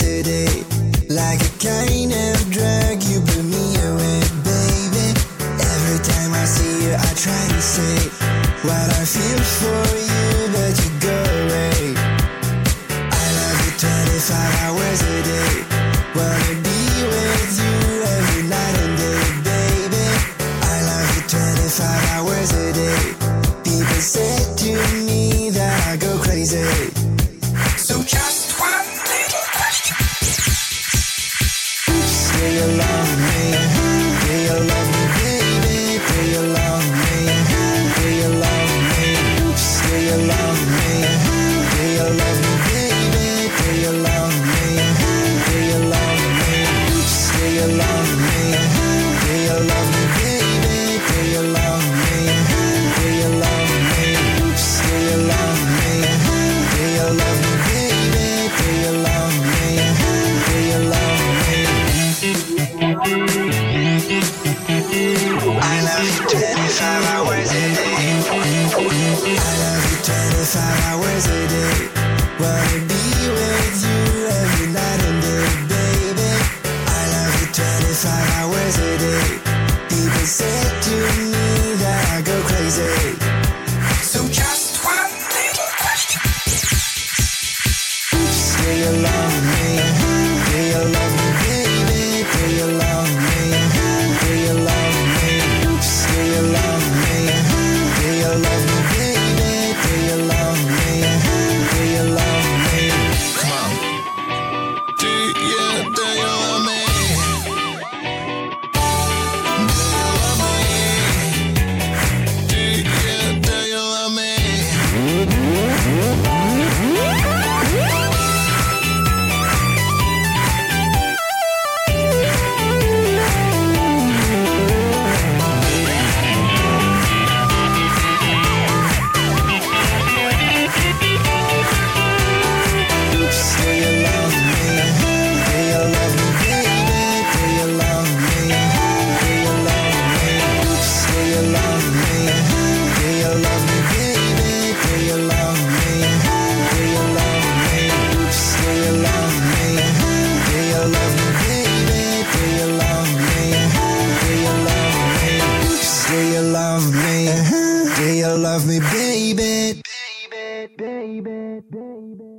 a day. Like a kind of drug, you blew me away, baby. Every time I see you, I try to say what I feel for you, but you go away. I love you 25 hours a day. Wanna be with you every night and day, baby. I love you 25 hours a day. People say to me that I go crazy. So just one little question. Do you love me? Do you love me, baby? Do you love me? Do you love me? Do you love me? Do you love me, baby? Do you love me? Do you love me? Do you love me? Do you love me, baby? Do you love me? Do you love me? Do you love me? Do you love me, baby? Do you love me? Do you love me? I love you 25 hours a day. I love you 25 hours a day. Wanna be with you every night and day, baby. I love you 25 hours a day. People say to me that I go crazy. So just one little question. Do you love me? Do you love me, baby? Do you love me? Do you love me? Do you love me? Do you love me, baby? Do you love me? Do you love me? Come on. Do you love me? Do you love me? Do you love me, baby? Baby, baby, baby.